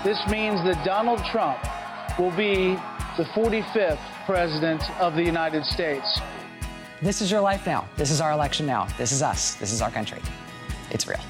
This means that Donald Trump will be the 45th president of the United States. This is your life now. This is our election now. This is us. This is our country. It's real.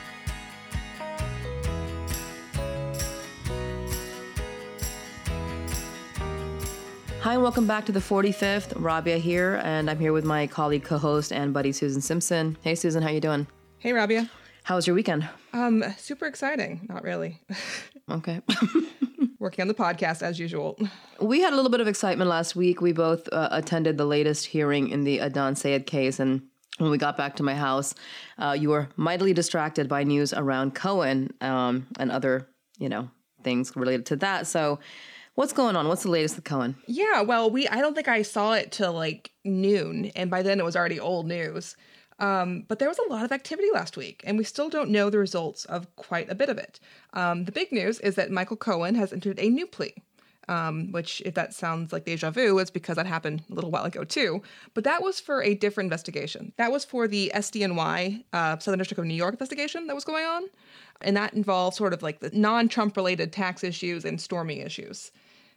Hi, and welcome back to the 45th. Rabia here, and I'm here with my colleague, co-host, and buddy Susan Simpson. Hey, Susan, how you doing? Hey, Rabia. How was your weekend? Super exciting. Not really. Okay. Working on the podcast as usual. We had a little bit of excitement last week. We both attended the latest hearing in the Adnan Syed case, and when we got back to my house, you were mightily distracted by news around Cohen and other, things related to that. So what's going on? What's the latest with Cohen? Yeah, well, I don't think I saw it till like noon, and by then it was already old news. But there was a lot of activity last week, and we still don't know the results of quite a bit of it. The big news is that Michael Cohen has entered a new plea, which, if that sounds like deja vu, it's because that happened a little while ago too. But that was for a different investigation. That was for the SDNY, Southern District of New York investigation that was going on. And that involved sort of like the non-Trump related tax issues and Stormy issues.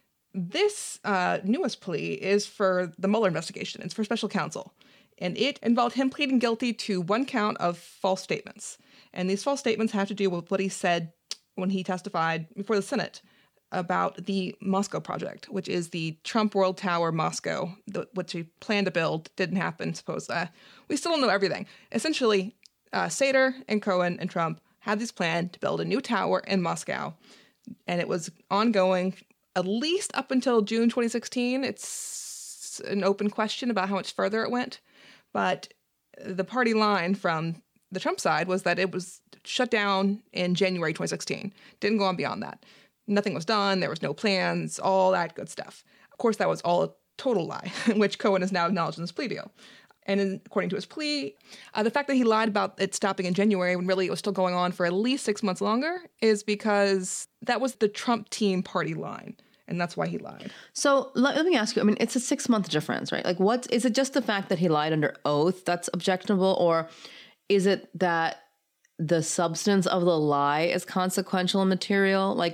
This newest plea is for the Mueller investigation. It's for special counsel. And it involved him pleading guilty to one count of false statements. And these false statements have to do with what he said when he testified before the Senate about the Moscow project, which is the Trump World Tower Moscow, which he planned to build, didn't happen, suppose. We still don't know everything. Essentially, Sater and Cohen and Trump had this plan to build a new tower in Moscow. And it was ongoing at least up until June 2016. It's an open question about how much further it went. But the party line from the Trump side was that it was shut down in January 2016. Didn't go on beyond that. Nothing was done. There was no plans, all that good stuff. Of course, that was all a total lie, which Cohen has now acknowledged in his plea deal. And according to his plea, the fact that he lied about it stopping in January when really it was still going on for at least 6 months longer is because that was the Trump team party line. And that's why he lied. So let me ask you, it's a 6-month difference, right? Like, is it just the fact that he lied under oath that's objectionable? Or is it that the substance of the lie is consequential and material? Like,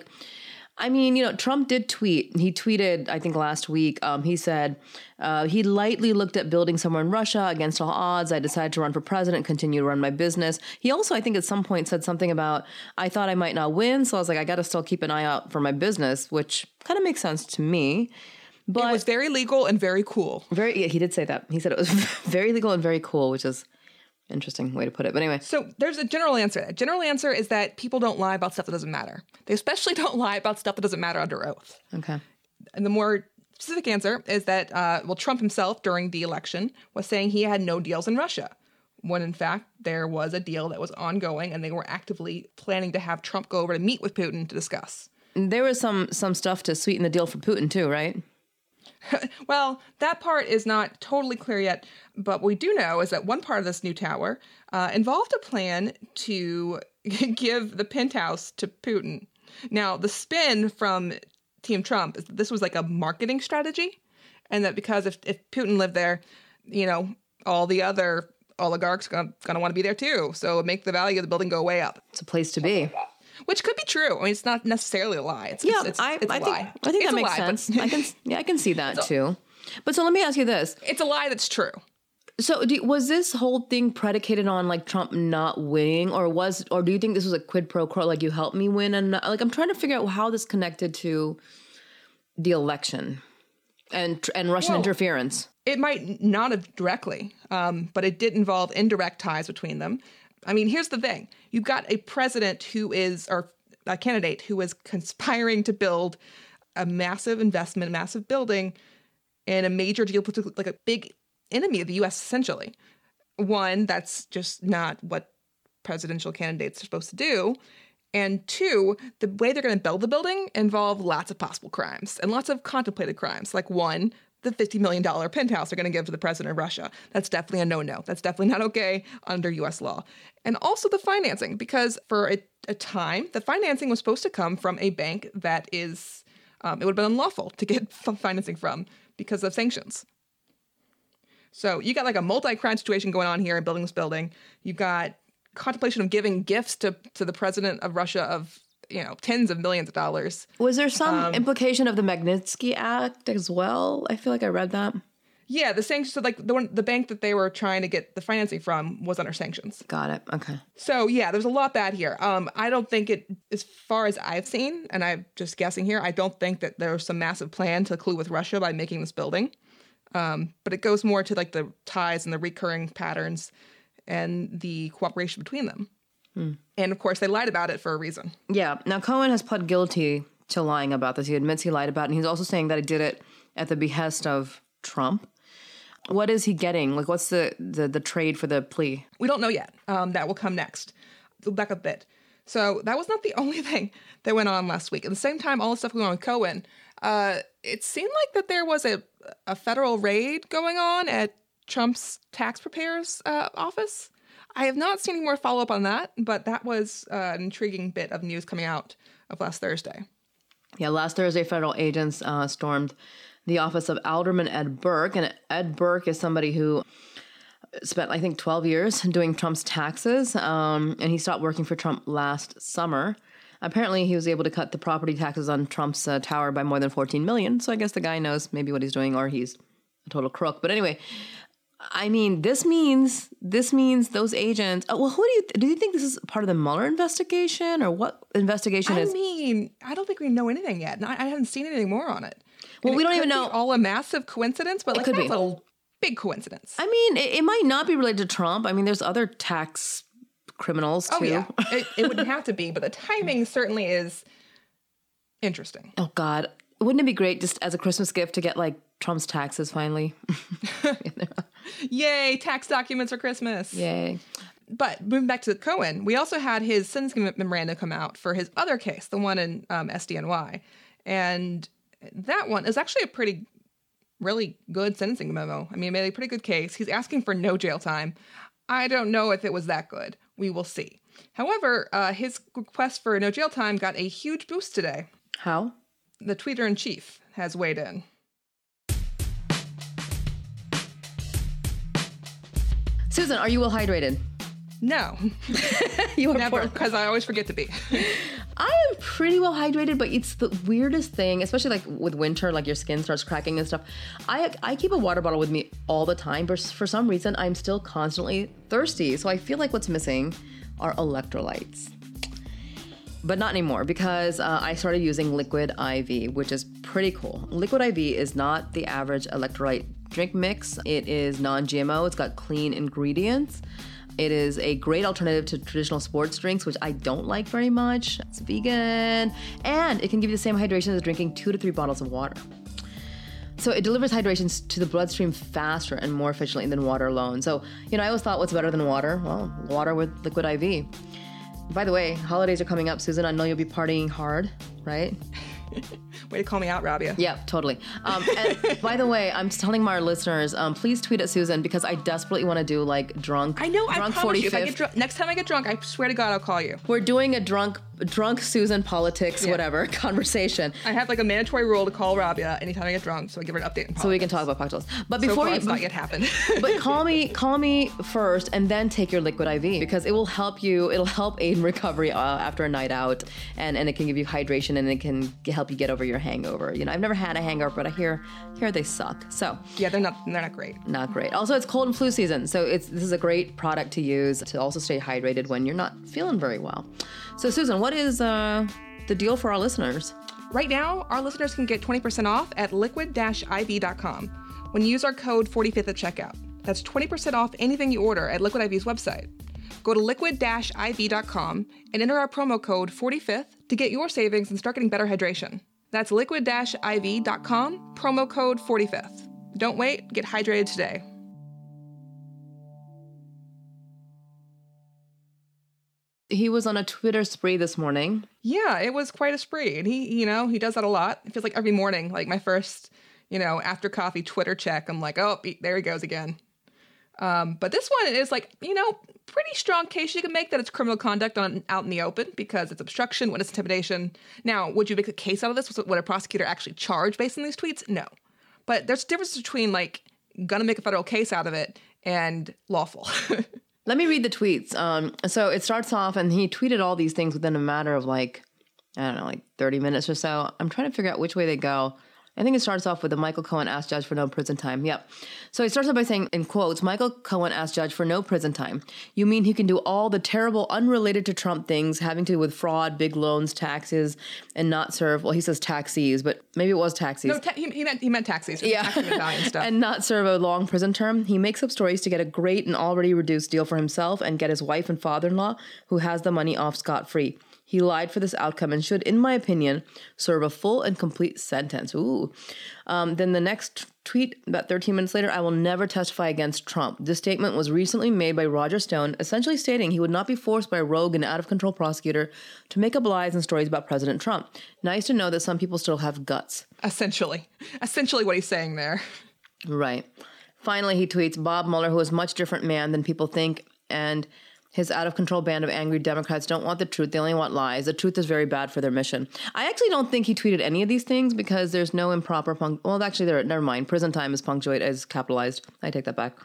Trump did tweet. He tweeted, I think last week, he said, he lightly looked at building somewhere in Russia against all odds. I decided to run for president, continue to run my business. He also, I think at some point said something about, I thought I might not win. So I was like, I got to still keep an eye out for my business, which kind of makes sense to me. But it was very legal and very cool. He did say that. He said it was very legal and very cool, which is interesting way to put it. But anyway. So there's a general answer. A general answer is that people don't lie about stuff that doesn't matter. They especially don't lie about stuff that doesn't matter under oath. Okay. And the more specific answer is that, Trump himself during the election was saying he had no deals in Russia, when in fact there was a deal that was ongoing and they were actively planning to have Trump go over to meet with Putin to discuss. There was some stuff to sweeten the deal for Putin too, right? Well, that part is not totally clear yet, but what we do know is that one part of this new tower involved a plan to give the penthouse to Putin. Now, the spin from Team Trump is that this was like a marketing strategy, and that because if Putin lived there, all the other oligarchs going to want to be there too, so make the value of the building go way up. It's a place to be. Which could be true. It's not necessarily a lie. It's a lie. I think that makes sense. I can see that too. But so let me ask you this. It's a lie that's true. So was this whole thing predicated on like Trump not winning, or do you think this was a quid pro quo, like you helped me win? And like, I'm trying to figure out how this connected to the election and Russian interference. It might not have directly, but it did involve indirect ties between them. Here's the thing. You've got a president or a candidate who is conspiring to build a massive investment, massive building in a major geopolitical, like a big enemy of the U.S., essentially. One, that's just not what presidential candidates are supposed to do. And two, the way they're going to build the building involve lots of possible crimes and lots of contemplated crimes. Like one, the $50 million penthouse they're going to give to the president of Russia. That's definitely a no-no. That's definitely not okay under U.S. law. And also the financing, because for a time, the financing was supposed to come from a bank that is, it would have been unlawful to get financing from because of sanctions. So you got like a multi-crime situation going on here in building this building. You've got contemplation of giving gifts to the president of Russia of tens of millions of dollars. Was there some implication of the Magnitsky Act as well? I feel like I read that. Yeah, the sanctions, so like the bank that they were trying to get the financing from was under sanctions. Got it. Okay. So yeah, there's a lot bad here. I don't think it, as far as I've seen, and I'm just guessing here, I don't think that there's some massive plan to collude with Russia by making this building. But it goes more to like the ties and the recurring patterns and the cooperation between them. And of course, they lied about it for a reason. Yeah. Now, Cohen has pled guilty to lying about this. He admits he lied about it, and he's also saying that he did it at the behest of Trump. What is he getting? Like, what's the trade for the plea? We don't know yet. That will come next. Go back a bit. So that was not the only thing that went on last week. At the same time, all the stuff going on with Cohen, it seemed like that there was a federal raid going on at Trump's tax preparer's office. I have not seen any more follow-up on that, but that was an intriguing bit of news coming out of last Thursday. Yeah, last Thursday, federal agents stormed the office of Alderman Ed Burke. And Ed Burke is somebody who spent, I think, 12 years doing Trump's taxes. And he stopped working for Trump last summer. Apparently, he was able to cut the property taxes on Trump's tower by more than $14 million. So I guess the guy knows maybe what he's doing, or he's a total crook. But anyway, I mean, this means those agents. Well, who do you think this is part of the Mueller investigation, or what investigation is? I mean, I don't think we know anything yet. I haven't seen anything more on it. Well, and we don't even know. All a massive coincidence, but like could that's be a big coincidence. I mean, it might not be related to Trump. I mean, there's other tax criminals too. Oh yeah, it wouldn't have to be, but the timing certainly is interesting. Oh God, wouldn't it be great just as a Christmas gift to get like Trump's taxes finally? Yay, tax documents for Christmas. Yay. But moving back to Cohen, we also had his sentencing memorandum come out for his other case, the one in SDNY. And that one is actually a really good sentencing memo. I mean, it made a pretty good case. He's asking for no jail time. I don't know if it was that good. We will see. However, his request for no jail time got a huge boost today. How? The tweeter-in-chief has weighed in. Susan, are you well hydrated? No. You are never, because I always forget to be. I am pretty well hydrated, but it's the weirdest thing, especially like with winter, like your skin starts cracking and stuff. I keep a water bottle with me all the time, but for some reason, I'm still constantly thirsty. So I feel like what's missing are electrolytes. But not anymore, because I started using Liquid IV, which is pretty cool. Liquid IV is not the average electrolyte drink mix. It is non-GMO. It's got clean ingredients. It is a great alternative to traditional sports drinks, which I don't like very much. It's vegan. And it can give you the same hydration as drinking 2 to 3 bottles of water. So it delivers hydration to the bloodstream faster and more efficiently than water alone. So, I always thought, what's better than water? Well, water with Liquid IV. By the way, holidays are coming up, Susan. I know you'll be partying hard, right? Way to call me out, Rabia. Yeah, totally. And by the way, I'm telling my listeners, please tweet at Susan, because I desperately want to do like drunk. I know. Drunk I promise you, if I 45th. get drunk, next time I get drunk, I swear to God, I'll call you. We're doing a drunk Susan politics, whatever conversation. I have like a mandatory rule to call Rabia anytime I get drunk, so I give her an update. So we can talk about cocktails. But So before far, you, it's not yet happened. but call me first, and then take your Liquid IV, because it will help you. It'll help aid in recovery after a night out, and it can give you hydration, and it can help you get over your hangover. I've never had a hangover, but I hear they suck. So yeah, they're not great. Not great. Also, it's cold and flu season, so this is a great product to use to also stay hydrated when you're not feeling very well. So Susan, what is the deal for our listeners? Right now, our listeners can get 20% off at liquid-iv.com when you use our code 45th at checkout. That's 20% off anything you order at Liquid IV's website. Go to liquid-iv.com and enter our promo code 45th to get your savings and start getting better hydration. That's liquid-iv.com, promo code 45th. Don't wait, get hydrated today. He was on a Twitter spree this morning. Yeah, it was quite a spree. And he does that a lot. It feels like every morning, like my first, after coffee Twitter check, I'm like, oh, there he goes again. But this one is like, pretty strong case you can make that it's criminal conduct out in the open, because it's obstruction, witness intimidation. Now, would you make a case out of this? Would a prosecutor actually charge based on these tweets? No. But there's a difference between like gonna make a federal case out of it and lawful. Let me read the tweets. So it starts off, and he tweeted all these things within a matter of like I don't know, like 30 minutes or so. I'm trying to figure out which way they go. I think it starts off with the Michael Cohen asked judge for no prison time. Yep. So he starts off by saying, in quotes, Michael Cohen asked judge for no prison time. You mean he can do all the terrible, unrelated to Trump things having to do with fraud, big loans, taxes, and not serve, well, he says taxis, but maybe it was taxis. No, he meant taxis. Yeah. Tax and stuff. And not serve a long prison term. He makes up stories to get a great and already reduced deal for himself and get his wife and father-in-law, who has the money, off scot-free. He lied for this outcome and should, in my opinion, serve a full and complete sentence. Ooh. Then the next tweet, about 13 minutes later, I will never testify against Trump. This statement was recently made by Roger Stone, essentially stating he would not be forced by a rogue and out-of-control prosecutor to make up lies and stories about President Trump. Nice to know that some people still have guts. Essentially what he's saying there. Right. Finally, he tweets, Bob Mueller, who is a much different man than people think, and his out-of-control band of angry Democrats don't want the truth. They only want lies. The truth is very bad for their mission. I actually don't think he tweeted any of these things because there's no improper well, actually, never mind. Prison time is capitalized. I take that back.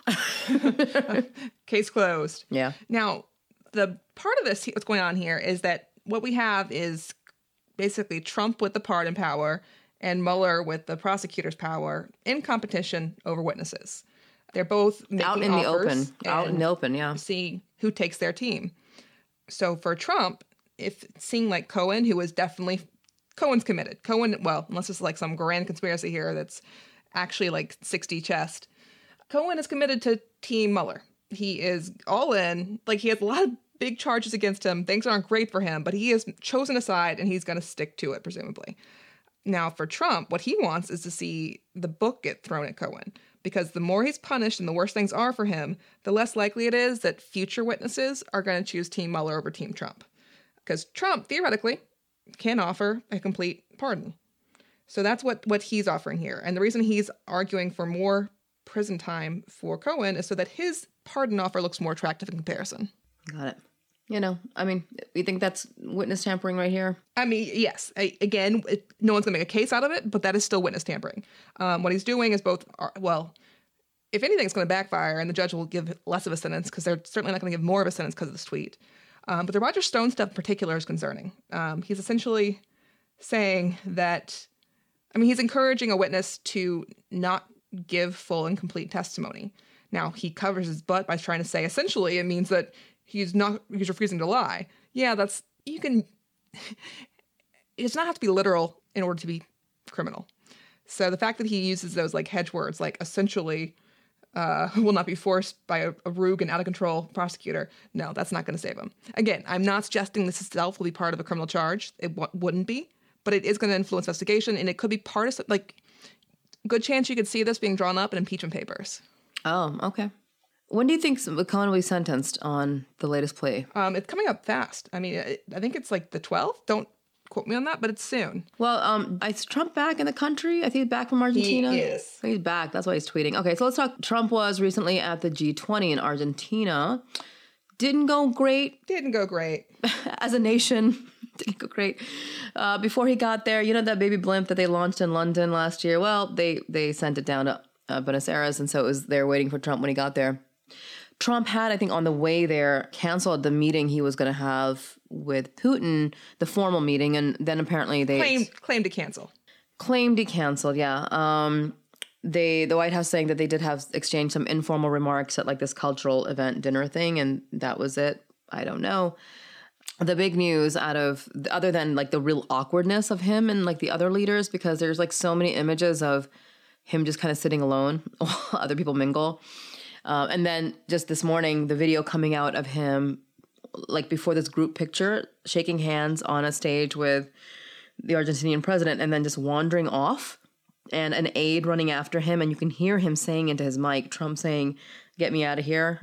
Case closed. Yeah. Now, the part of this, what's going on here, is that what we have is basically Trump with the pardon power and Mueller with the prosecutor's power in competition over witnesses. They're both making out in the open, yeah. See who takes their team. So for Trump, if seeing like Cohen, who is definitely Cohen's committed. Well, unless it's like some grand conspiracy here that's actually like 60 chest. Cohen is committed to Team Mueller. He is all in. Like, he has a lot of big charges against him. Things aren't great for him, but he has chosen a side and he's going to stick to it, presumably. Now, for Trump, what he wants is to see the book get thrown at Cohen. Because the more he's punished and the worse things are for him, the less likely it is that future witnesses are going to choose Team Mueller over Team Trump. Because Trump, theoretically, can offer a complete pardon. So that's what he's offering here. And the reason he's arguing for more prison time for Cohen is so that his pardon offer looks more attractive in comparison. Got it. You think that's witness tampering right here? I mean, yes. No one's going to make a case out of it, but that is still witness tampering. What he's doing is both, if anything, it's going to backfire and the judge will give less of a sentence because they're certainly not going to give more of a sentence because of this tweet. But the Roger Stone stuff in particular is concerning. He's essentially saying that, he's encouraging a witness to not give full and complete testimony. Now, he covers his butt by trying to say, essentially, it means that he's refusing to lie. Yeah, it does not have to be literal in order to be criminal. So the fact that he uses those like hedge words, like essentially will not be forced by a rogue and out of control prosecutor. No, that's not going to save him. Again, I'm not suggesting this itself will be part of a criminal charge. It wouldn't be, but it is going to influence investigation, and it could be part of, like, good chance you could see this being drawn up in impeachment papers. Oh, okay. When do you think Cohen will be sentenced on the latest plea? It's coming up fast. I think it's like the 12th. Don't quote me on that, but it's soon. Well, is Trump back in the country? I think he's back from Argentina. He is. He's back. That's why he's tweeting. Okay, so let's talk. Trump was recently at the G20 in Argentina. Didn't go great. As a nation, didn't go great. Before he got there, that baby blimp that they launched in London last year, well, they sent it down to Buenos Aires, and so it was there waiting for Trump when he got there. Trump had, I think, on the way there, canceled the meeting he was going to have with Putin, the formal meeting, and then apparently they claimed to cancel. Claimed he canceled, yeah. The White House saying that they did have exchanged some informal remarks at like this cultural event dinner thing, and that was it. I don't know. The big news other than like the real awkwardness of him and like the other leaders, because there's like so many images of him just kind of sitting alone while other people mingle. And then just this morning, the video coming out of him, like before this group picture, shaking hands on a stage with the Argentinian president and then just wandering off, and an aide running after him. And you can hear him saying into his mic, Trump saying, "Get me out of here."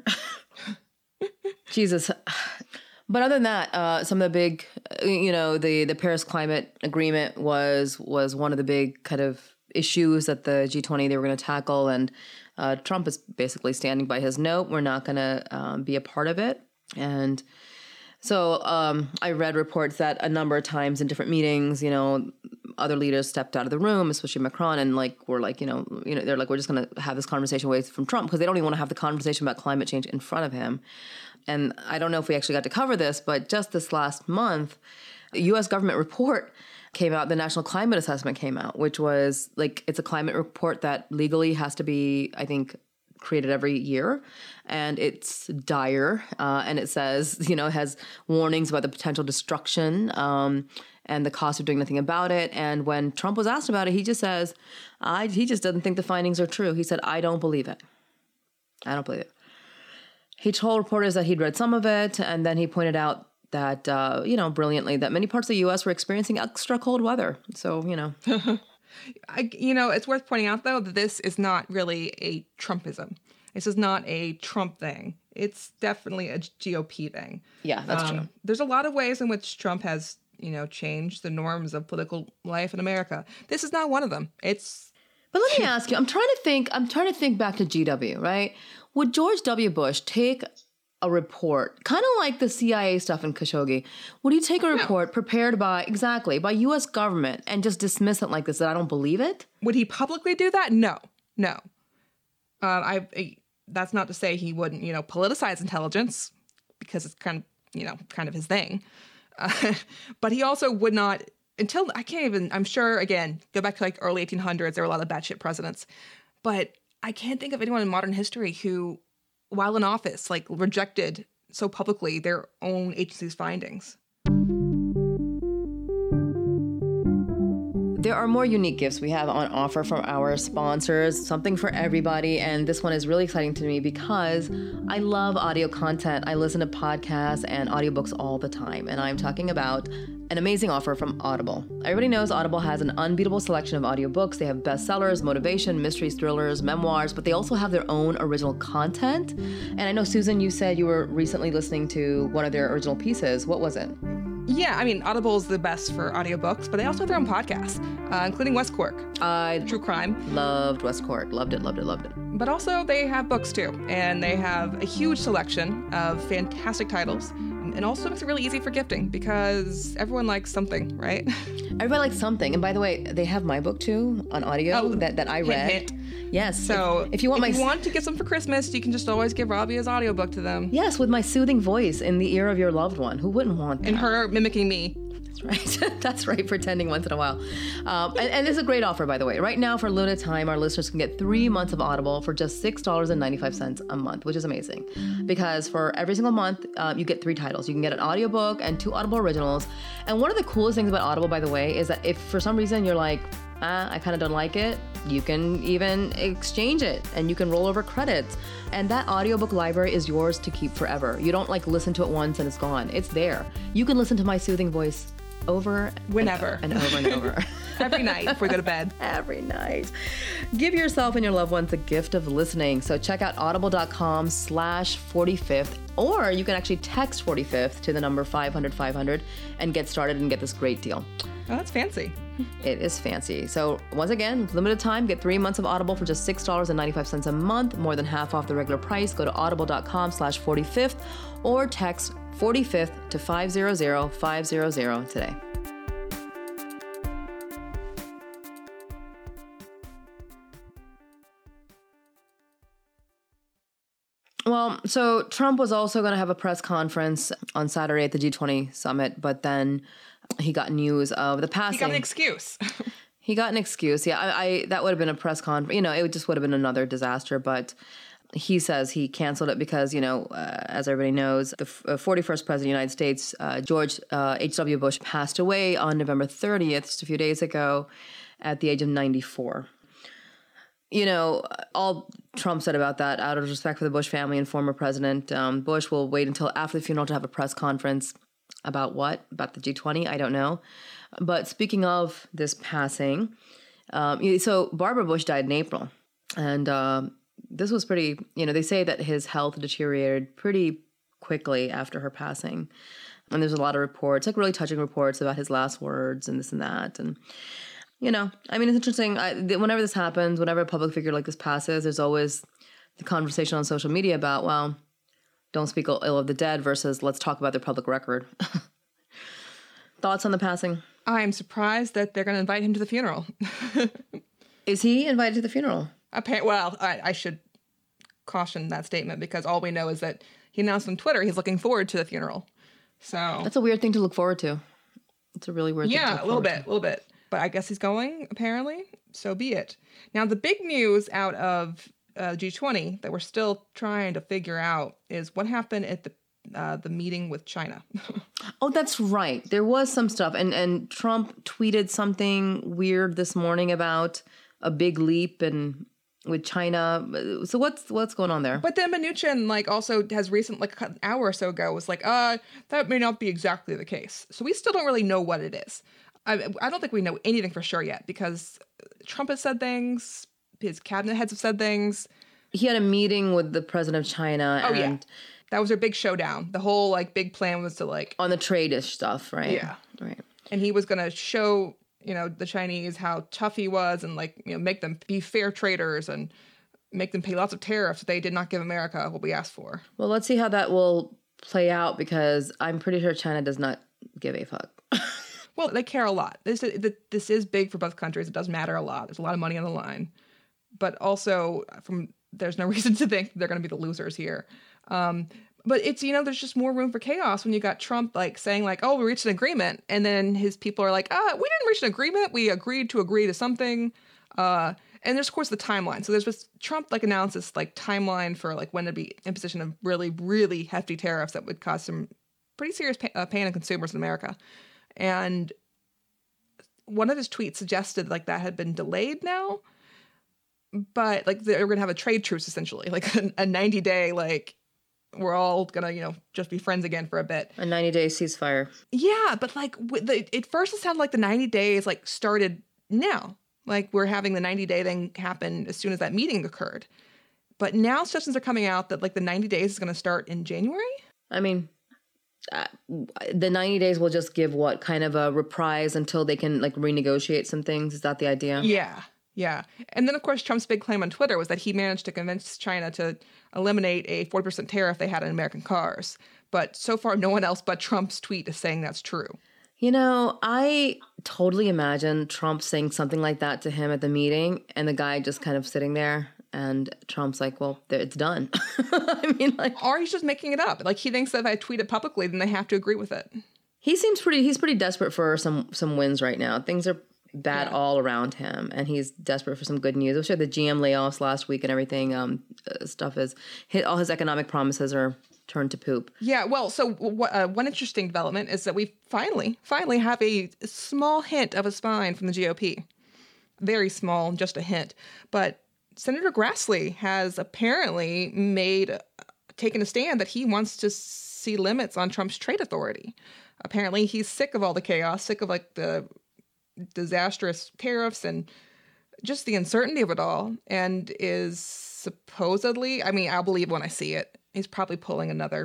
Jesus. But other than that, some of the big, the Paris Climate Agreement was one of the big kind of issues that the G20 they were going to tackle, and Trump is basically standing by his note. We're not going to be a part of it. And so I read reports that a number of times in different meetings, other leaders stepped out of the room, especially Macron, and were like, they're like, we're just going to have this conversation away from Trump because they don't even want to have the conversation about climate change in front of him. And I don't know if we actually got to cover this, but just this last month, The U.S. government report came out, the National Climate Assessment came out, which was like, it's a climate report that legally has to be, I think, created every year. And it's dire. And it says, it has warnings about the potential destruction and the cost of doing nothing about it. And when Trump was asked about it, he just says, he just doesn't think the findings are true. He said, I don't believe it. I don't believe it. He told reporters that he'd read some of it, and then he pointed out that, brilliantly, that many parts of the U.S. were experiencing extra cold weather. So, It's worth pointing out, though, that this is not really a Trumpism. This is not a Trump thing. It's definitely a GOP thing. Yeah, that's true. There's a lot of ways in which Trump has, changed the norms of political life in America. This is not one of them. But let me ask you, I'm trying to think back to GW, right? Would George W. Bush take a report, kind of like the CIA stuff in Khashoggi, would he take a report prepared by U.S. government and just dismiss it like this, that I don't believe it? Would he publicly do that? No. That's not to say he wouldn't, politicize intelligence, because it's kind of his thing. But he also would not, I'm sure, again, go back to like early 1800s, there were a lot of batshit presidents. But I can't think of anyone in modern history who, while in office, like rejected so publicly their own agency's findings. There are more unique gifts we have on offer from our sponsors, something for everybody. And this one is really exciting to me because I love audio content. I listen to podcasts and audiobooks all the time. And I'm talking about an amazing offer from Audible. Everybody knows Audible has an unbeatable selection of audiobooks. They have bestsellers, motivation, mysteries, thrillers, memoirs, but they also have their own original content. And I know, Susan, you said you were recently listening to one of their original pieces. What was it? Yeah, Audible is the best for audiobooks, but they also have their own podcasts, including West Cork. True crime. Loved West Cork. Loved it. But also they have books too, and they have a huge selection of fantastic titles, and also makes it really easy for gifting because everyone likes something, right? Everybody likes something. And by the way, they have my book too on audio that I read. Hint. Yes. So if you want to get some for Christmas, you can just always give Robbie his audiobook to them. Yes, with my soothing voice in the ear of your loved one. Who wouldn't want that? And her mimicking me. That's right. That's right, pretending once in a while. And it's a great offer, by the way. Right now, for a limited time, our listeners can get 3 months of Audible for just $6.95 a month, which is amazing. Because for every single month, you get 3 titles. You can get an audiobook and 2 Audible originals. And one of the coolest things about Audible, by the way, is that if for some reason you're like, I kind of don't like it, you can even exchange it and you can roll over credits. And that audiobook library is yours to keep forever. You don't listen to it once and it's gone. It's there. You can listen to my soothing voice over whenever and over and over. Every night before we go to bed. Every night. Give yourself and your loved ones the gift of listening. So check out audible.com/45th, or you can actually text 45th to the number 500-500 and get started and get this great deal. Oh, that's fancy. It is fancy. So once again, limited time, get 3 months of Audible for just $6.95 a month, more than half off the regular price. Go to audible.com/45th or text 45th to 500-500 today. Well, so Trump was also going to have a press conference on Saturday at the G20 summit, but then he got news of the passing. He got an excuse. He got an excuse. Yeah, I that would have been a press conference. It just would have been another disaster. But he says he canceled it because, as everybody knows, the 41st president of the United States, George H.W. Bush, passed away on November 30th, just a few days ago, at the age of 94. All Trump said about that, out of respect for the Bush family and former President Bush, will wait until after the funeral to have a press conference. About what? About the G20? I don't know. But speaking of this passing, so Barbara Bush died in April. And this was pretty, they say that his health deteriorated pretty quickly after her passing. And there's a lot of reports, like really touching reports about his last words and this and that. And, it's interesting. Whenever this happens, whenever a public figure like this passes, there's always the conversation on social media about, well, don't speak ill of the dead versus let's talk about their public record. Thoughts on the passing? I'm surprised that they're going to invite him to the funeral. Is he invited to the funeral? Well, I should caution that statement because all we know is that he announced on Twitter he's looking forward to the funeral. So that's a weird thing to look forward to. It's a really weird thing to Yeah, look a little forward bit. But I guess he's going, apparently. So be it. Now, the big news out of G20 that we're still trying to figure out is what happened at the meeting with China. Oh, that's right. There was some stuff. And Trump tweeted something weird this morning about a big leap and with China. So what's going on there? But then Mnuchin also has an hour or so ago was like, that may not be exactly the case. So we still don't really know what it is. I don't think we know anything for sure yet because Trump has said things, his cabinet heads have said things. He had a meeting with the president of China. Oh, yeah. That was their big showdown. The whole big plan was to on the trade-ish stuff, right? Yeah. Right. And he was going to show, the Chinese how tough he was and make them be fair traders and make them pay lots of tariffs if they did not give America what we asked for. Well, let's see how that will play out because I'm pretty sure China does not give a fuck. Well, they care a lot. This is big for both countries. It does matter a lot. There's a lot of money on the line. But also, there's no reason to think they're going to be the losers here. But it's, there's just more room for chaos when you got Trump saying oh, we reached an agreement. And then his people are like, we didn't reach an agreement. We agreed to agree to something. And there's, of course, the timeline. So there's this Trump announced this timeline for when to be imposition of really, really hefty tariffs that would cause some pretty serious pain on consumers in America. And one of his tweets suggested that had been delayed now, but they're going to have a trade truce essentially, a 90-day, we're all going to, just be friends again for a bit. A 90-day ceasefire. Yeah, but at first it sounded like the 90 days started now. We're having the 90-day thing happen as soon as that meeting occurred. But now suggestions are coming out that the 90 days is going to start in January. I mean, the 90 days will just give what kind of a reprise until they can renegotiate some things. Is that the idea? Yeah. And then, of course, Trump's big claim on Twitter was that he managed to convince China to eliminate a 40% tariff they had on American cars. But so far, no one else but Trump's tweet is saying that's true. I totally imagine Trump saying something like that to him at the meeting and the guy just kind of sitting there and Trump's like, well, it's done. I mean, or he's just making it up. He thinks that if I tweet it publicly, then they have to agree with it. He's pretty desperate for some wins right now. Things are bad all around him and he's desperate for some good news. I'm sure the GM layoffs last week and everything stuff is all his economic promises are turned to poop. Yeah, well, so one interesting development is that we finally have a small hint of a spine from the GOP. Very small, just a hint. But Senator Grassley has apparently taken a stand that he wants to see limits on Trump's trade authority. Apparently he's sick of all the chaos, sick of the disastrous tariffs and just the uncertainty of it all, and is supposedly, I'll believe when I see it, he's probably pulling another,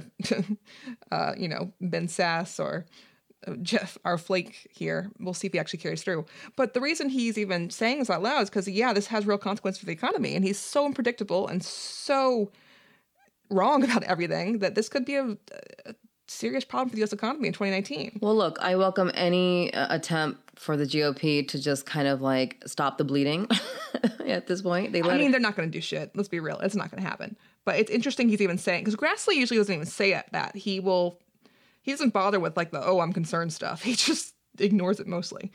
Ben Sass or Jeff, our flake here. We'll see if he actually carries through. But the reason he's even saying this out loud is because, this has real consequences for the economy, and he's so unpredictable and so wrong about everything that this could be a serious problem for the U.S. economy in 2019. Well, look, I welcome any attempt for the GOP to just kind of stop the bleeding at this point. They're not going to do shit. Let's be real. It's not going to happen. But it's interesting he's even saying, because Grassley usually doesn't even say that. He doesn't bother with I'm concerned stuff. He just ignores it mostly.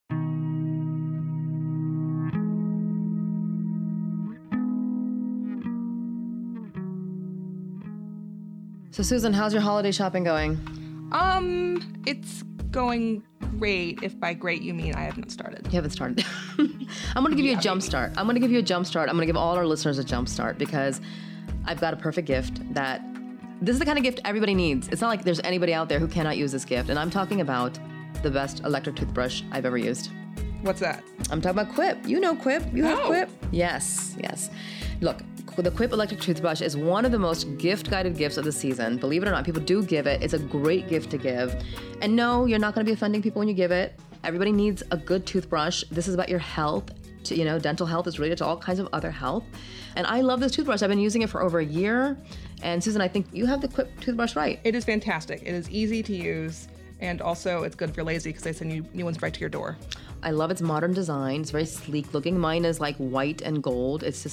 So, Susan, how's your holiday shopping going? It's going great. If by great you mean I have not started. You haven't started. I'm going to give you a jump start. I'm going to give all our listeners a jump start because I've got a perfect gift this is the kind of gift everybody needs. It's not like there's anybody out there who cannot use this gift. And I'm talking about the best electric toothbrush I've ever used. What's that? I'm talking about Quip. You know Quip. You have Quip? Yes. Look, the Quip electric toothbrush is one of the most gift-guided gifts of the season. Believe it or not, people do give it. It's a great gift to give. And no, you're not going to be offending people when you give it. Everybody needs a good toothbrush. This is about your health. Dental health is related to all kinds of other health. And I love this toothbrush. I've been using it for over a year. And Susan, I think you have the Quip toothbrush right. It is fantastic. It is easy to use. And also, it's good if you're lazy because they send you new ones right to your door. I love its modern design. It's very sleek looking. Mine is white and gold. It's just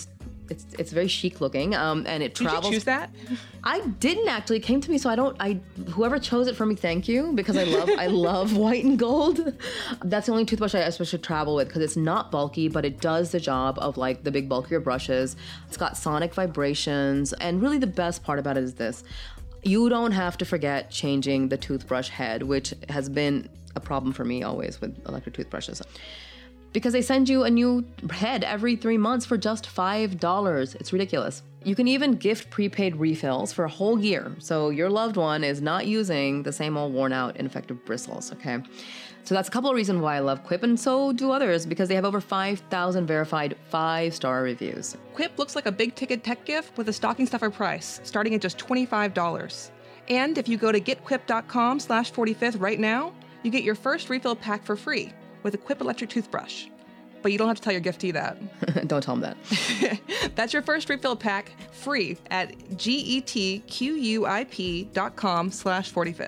It's very chic looking, and it travels. Did you choose that? I didn't actually. It came to me, so whoever chose it for me, thank you, because I love white and gold. That's the only toothbrush I especially travel with because it's not bulky, but it does the job of like the big bulkier brushes. It's got sonic vibrations, and really the best part about it is this: you don't have to forget changing the toothbrush head, which has been a problem for me always with electric toothbrushes. Because they send you a new head every 3 months for just $5. It's ridiculous. You can even gift prepaid refills for a whole year, so your loved one is not using the same old worn out ineffective bristles, okay? So that's a couple of reasons why I love Quip, and so do others, because they have over 5,000 verified 5-star reviews. Quip looks like a big-ticket tech gift with a stocking stuffer price, starting at just $25. And if you go to getquip.com/45th right now, you get your first refill pack for free with a Quip electric toothbrush. But you don't have to tell your giftee that. Don't tell them that. That's your first refill pack free at getquip.com/45th.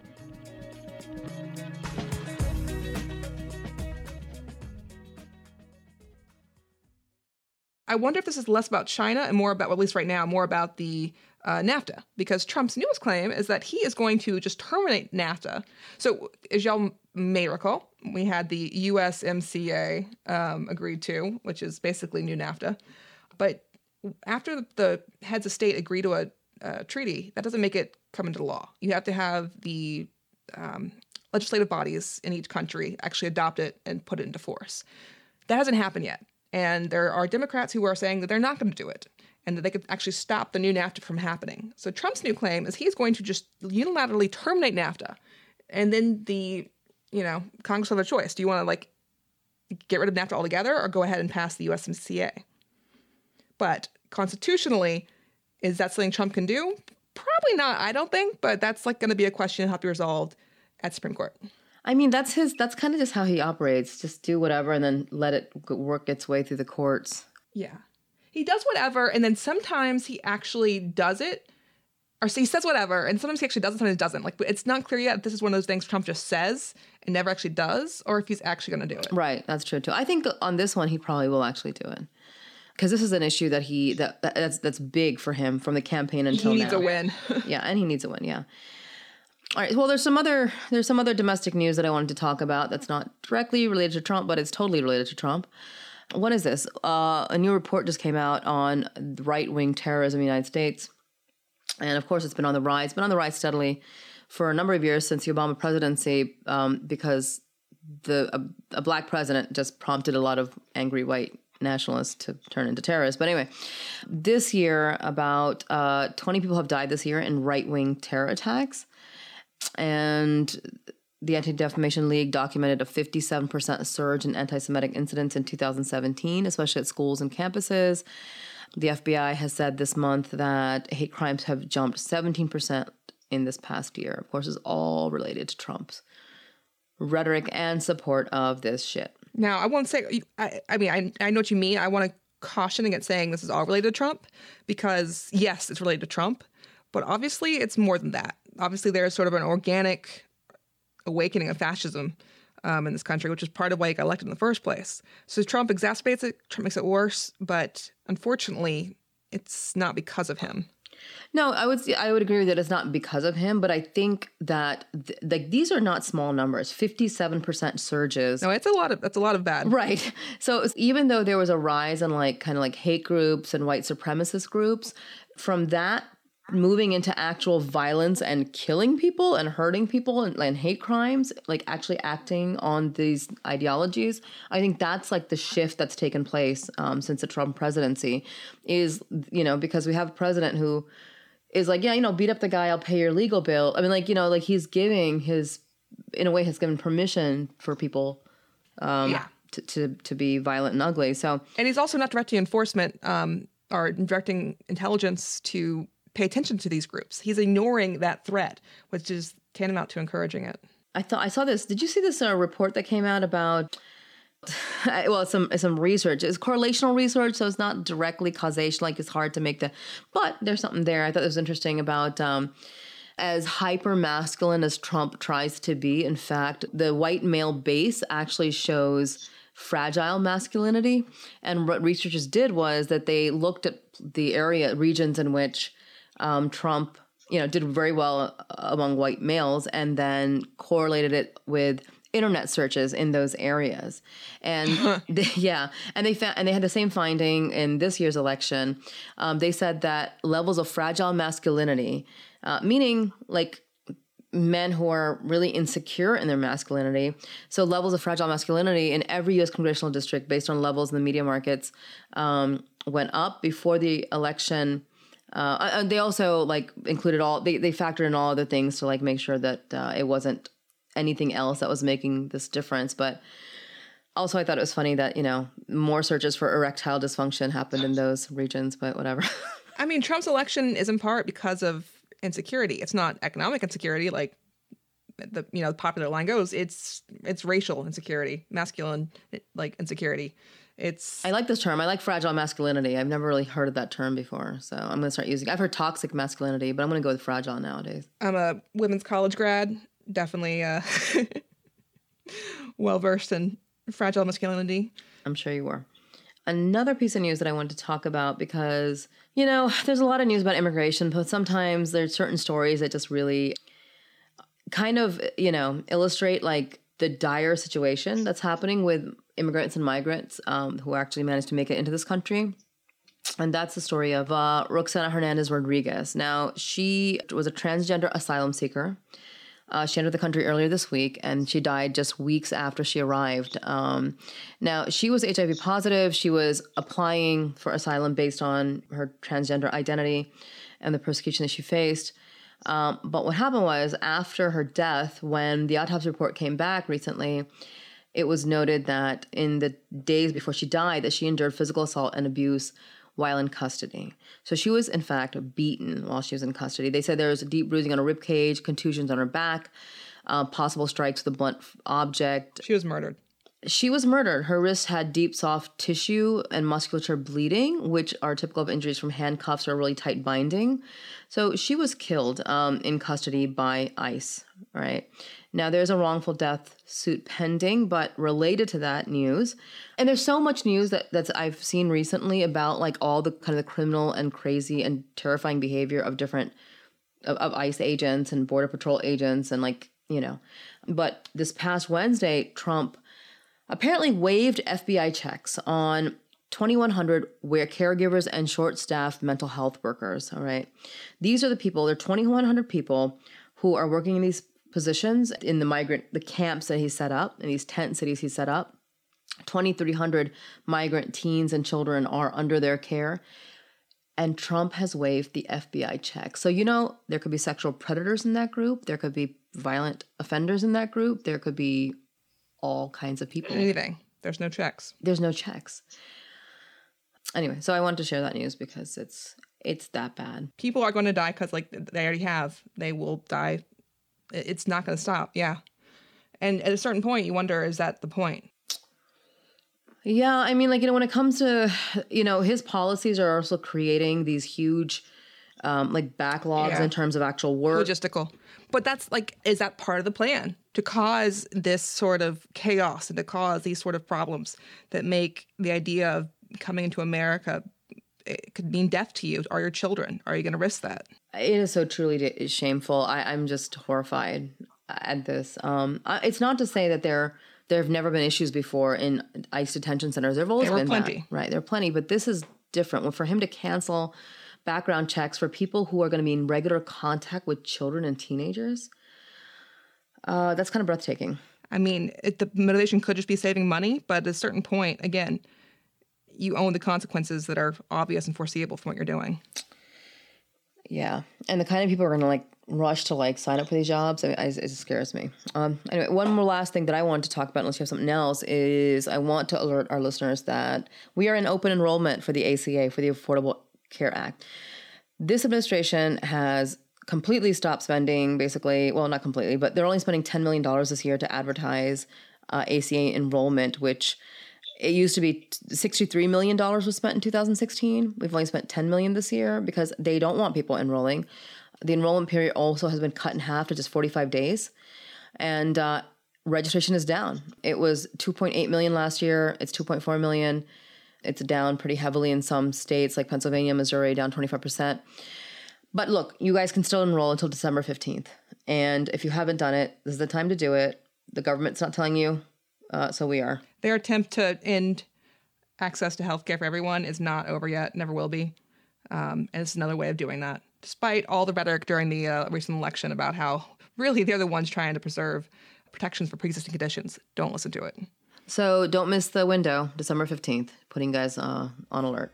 I wonder if this is less about China and more about, well, at least right now, more about the NAFTA, because Trump's newest claim is that he is going to just terminate NAFTA. So as y'all may recall, we had the USMCA agreed to, which is basically new NAFTA. But after the heads of state agree to a treaty, that doesn't make it come into law. You have to have the legislative bodies in each country actually adopt it and put it into force. That hasn't happened yet. And there are Democrats who are saying that they're not going to do it and that they could actually stop the new NAFTA from happening. So Trump's new claim is he's going to just unilaterally terminate NAFTA. And then Congress will have a choice. Do you want to get rid of NAFTA altogether or go ahead and pass the USMCA? But constitutionally, is that something Trump can do? Probably not, I don't think, but that's going to be a question that have to be resolved at Supreme Court. I mean, that's kind of just how he operates. Just do whatever and then let it work its way through the courts. Yeah. He does whatever, and then sometimes he actually does it. Or so he says whatever, and sometimes he actually does it, sometimes he doesn't. It's not clear yet if this is one of those things Trump just says and never actually does, or if he's actually going to do it. Right, that's true too. I think on this one, he probably will actually do it. Because this is an issue that's big for him from the campaign until now. He needs a win. Yeah, and he needs a win, yeah. All right. Well, there's some other domestic news that I wanted to talk about that's not directly related to Trump, but it's totally related to Trump. What is this? A new report just came out on right-wing terrorism in the United States. And of course, it's been on the rise. It's been on the rise steadily for a number of years since the Obama presidency, because a black president just prompted a lot of angry white nationalists to turn into terrorists. But anyway, this year, about 20 people have died this year in right-wing terror attacks. And the Anti-Defamation League documented a 57% surge in anti-Semitic incidents in 2017, especially at schools and campuses. The FBI has said this month that hate crimes have jumped 17% in this past year. Of course, it's all related to Trump's rhetoric and support of this shit. Now, I won't say, I know what you mean. I want to caution against saying this is all related to Trump because, yes, it's related to Trump, but obviously it's more than that. Obviously, there's sort of an organic awakening of fascism in this country, which is part of why he got elected in the first place. So Trump exacerbates it, Trump makes it worse, but unfortunately, it's not because of him. No, I would agree with that. It's not because of him, but I think that these are not small numbers. 57% surges. No, that's a lot of bad. Right. So even though there was a rise in hate groups and white supremacist groups, from that moving into actual violence and killing people and hurting people and hate crimes, actually acting on these ideologies, I think that's the shift that's taken place since the Trump presidency is, because we have a president who is beat up the guy, I'll pay your legal bill. I mean, he's giving in a way has given permission for people to be violent and ugly. So, and he's also not directing enforcement or directing intelligence to pay attention to these groups. He's ignoring that threat, which is tantamount to encouraging it. I saw this. Did you see this report that came out about, some research. It's correlational research, so it's not directly causation. It's hard to make but there's something there. I thought it was interesting about as hyper masculine as Trump tries to be. In fact, the white male base actually shows fragile masculinity. And what researchers did was that they looked at the regions in which Trump, did very well among white males, and then correlated it with internet searches in those areas. And and they had the same finding in this year's election. They said that levels of fragile masculinity, meaning like men who are really insecure in their masculinity. So levels of fragile masculinity in every U.S. congressional district based on levels in the media markets went up before the election. And they also included they factored in all other things to make sure that it wasn't anything else that was making this difference. But also I thought it was funny that, more searches for erectile dysfunction happened in those regions, but whatever. I mean, Trump's election is in part because of insecurity. It's not economic insecurity like the popular line goes. It's racial insecurity, masculine insecurity. I like this term. I like fragile masculinity. I've never really heard of that term before, so I'm going to start using it. I've heard toxic masculinity, but I'm going to go with fragile nowadays. I'm a women's college grad, definitely well versed in fragile masculinity. I'm sure you were. Another piece of news that I wanted to talk about, because, there's a lot of news about immigration, but sometimes there's certain stories that just really kind of, illustrate the dire situation that's happening with immigrants and migrants who actually managed to make it into this country. And that's the story of Roxana Hernandez Rodriguez. Now, she was a transgender asylum seeker. She entered the country earlier this week, and she died just weeks after she arrived. Now, she was HIV positive. She was applying for asylum based on her transgender identity and the persecution that she faced. But what happened was, after her death, when the autopsy report came back recently, it was noted that in the days before she died, that she endured physical assault and abuse while in custody. So she was, in fact, beaten while she was in custody. They said there was a deep bruising on her rib cage, contusions on her back, possible strikes with a blunt object. She was murdered. She was murdered. Her wrist had deep, soft tissue and musculature bleeding, which are typical of injuries from handcuffs or really tight binding. So she was killed in custody by ICE, right? Now, there's a wrongful death suit pending, but related to that news, and there's so much news that I've seen recently about all the kind of the criminal and crazy and terrifying behavior of different of ICE agents and Border Patrol agents and But this past Wednesday, Trump apparently waived FBI checks on 2,100 caregivers and short-staffed mental health workers, all right? These are the people, they're 2,100 people who are working in these positions in the camps that he set up, in these tent cities he set up. 2,300 migrant teens and children are under their care. And Trump has waived the FBI check. So, there could be sexual predators in that group. There could be violent offenders in that group. There could be all kinds of people. Anything. There's no checks. There's no checks. Anyway, so I wanted to share that news because it's that bad. People are going to die because they already have. They will die. It's not going to stop. Yeah. And at a certain point, you wonder, is that the point? Yeah. I mean, when it comes to, his policies are also creating these huge, backlogs in terms of actual work. Logistical. But that's is that part of the plan? To cause this sort of chaos and to cause these sort of problems that make the idea of coming into America, it could mean death to you or your children. Are you going to risk that? It is so truly shameful. I'm just horrified at this. It's not to say that there have never been issues before in ICE detention centers. There have always been plenty. Right, there are plenty, but this is different. Well, for him to cancel background checks for people who are going to be in regular contact with children and teenagers, that's kind of breathtaking. I mean, the motivation could just be saving money, but at a certain point, again, you own the consequences that are obvious and foreseeable from what you're doing. Yeah. And the kind of people who are going to rush to sign up for these jobs, it scares me. Anyway, one more last thing that I want to talk about, unless you have something else, is I want to alert our listeners that we are in open enrollment for the ACA, for the Affordable Care Act. This administration has completely stopped spending, basically, well, not completely, but they're only spending $10 million this year to advertise ACA enrollment, which it used to be $63 million was spent in 2016. We've only spent $10 million this year because they don't want people enrolling. The enrollment period also has been cut in half to just 45 days. And registration is down. It was 2.8 million last year. It's 2.4 million. It's down pretty heavily in some states like Pennsylvania, Missouri, down 25%. But look, you guys can still enroll until December 15th. And if you haven't done it, this is the time to do it. The government's not telling you, so we are. Their attempt to end access to healthcare for everyone is not over yet, never will be. And it's another way of doing that, despite all the rhetoric during the recent election about how really they're the ones trying to preserve protections for pre-existing conditions. Don't listen to it. So don't miss the window, December 15th, putting guys on alert.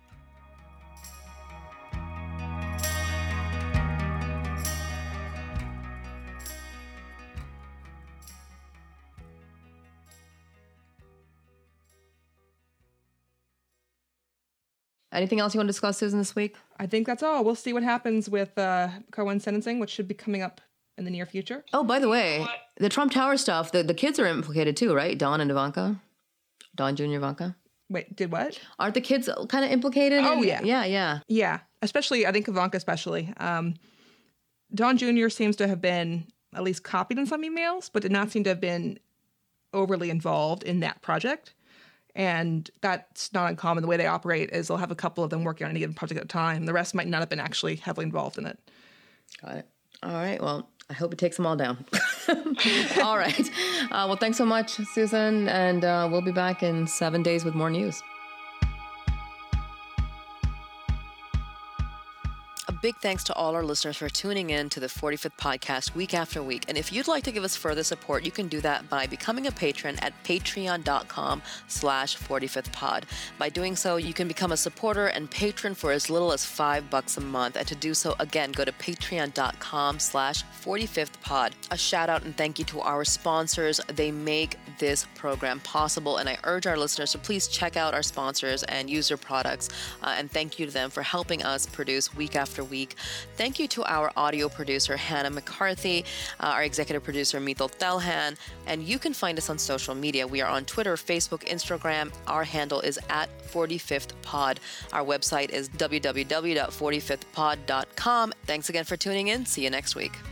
Anything else you want to discuss, Susan, this week? I think that's all. We'll see what happens with Cohen's sentencing, which should be coming up in the near future. Oh, by the way, the Trump Tower stuff, the kids are implicated too, right? Don and Ivanka? Don Jr. Ivanka? Wait, did what? Aren't the kids kind of implicated? Oh, yeah. Yeah. Yeah, especially, I think Ivanka especially. Don Jr. seems to have been at least copied in some emails, but did not seem to have been overly involved in that project. And that's not uncommon. The way they operate is they'll have a couple of them working on any given project at a time. The rest might not have been actually heavily involved in it. Got it. All right. Well, I hope it takes them all down. All right. Well, thanks so much, Susan. And we'll be back in 7 days with more news. A big thanks to all our listeners for tuning in to the 45th podcast week after week. And if you'd like to give us further support, you can do that by becoming a patron at patreon.com/45thpod. By doing so, you can become a supporter and patron for as little as $5 a month. And to do so, again, go to patreon.com/45thpod. A shout out and thank you to our sponsors. They make this program possible. And I urge our listeners to please check out our sponsors and use their products. And thank you to them for helping us produce week after week. Thank you to our audio producer, Hannah McCarthy, our executive producer, Mithil Thelhan, and you can find us on social media. We are on Twitter, Facebook, Instagram. Our handle is @45thpod. Our website is www.45thpod.com. Thanks again for tuning in. See you next week.